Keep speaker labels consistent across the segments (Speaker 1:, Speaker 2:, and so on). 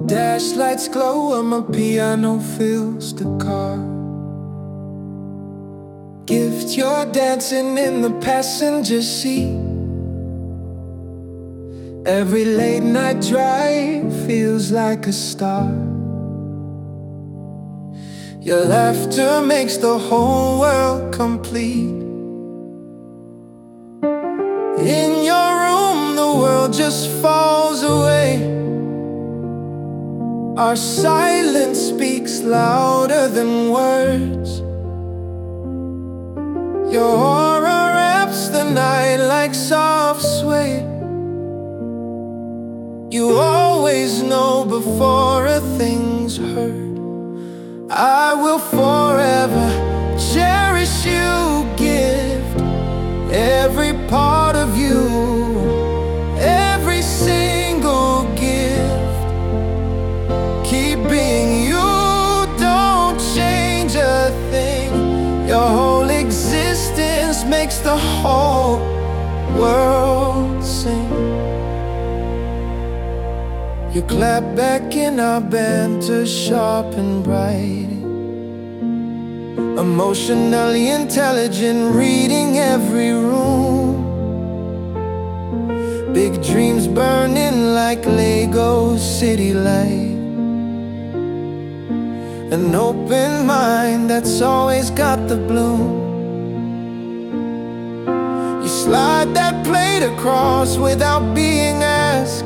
Speaker 1: Dash lights glow and my piano fills the car. Gift, you're dancing in the passenger seat. Every late night drive feels like a star. Your laughter makes the whole world complete. In your room the world just falls away. Our silence speaks louder than words. Your aura wraps the night like soft suede. You always know before a thing's heard. I will forever cherish you, gift every part of you, every single gift. Keep being you, don't change a thing. Your whole existence makes the whole world sing. You clap back in our banter, sharp and bright. Emotionally intelligent, reading every room. Big dreams burning like Lego city light. An open mind that's always got the bloom. You slide that plate across without being asked,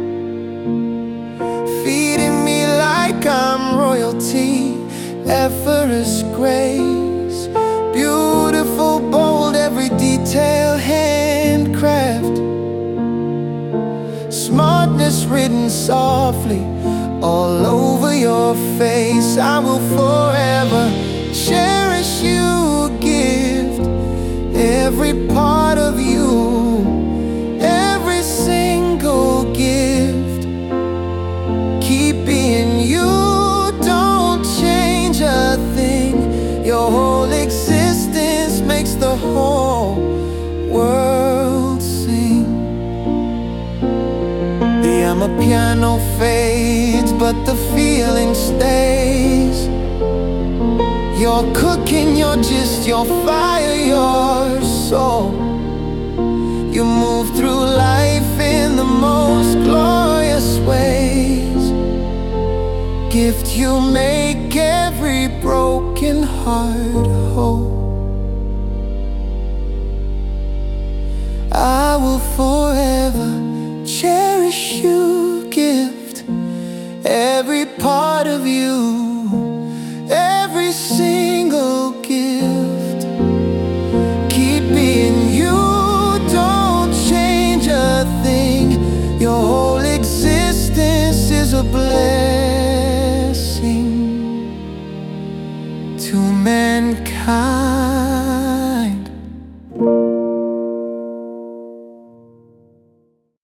Speaker 1: feeding me like I'm royalty. Effortless grace, beautiful, bold, every detail handcraft. Smartness written softly all over your face. I will forever cherish you, gift every part of you, every single gift. Keep being you, don't change a thing. Your whole existence makes the whole world sing. The piano fades, but the feeling stays. You're cooking, you're just your fire, your soul. You move through life in the most glorious ways. Gift, you make every broken heart whole. I will forever cherish you, gift every part of you, every single gift. Keep being you, don't change a thing. Your whole existence is a blessing to mankind.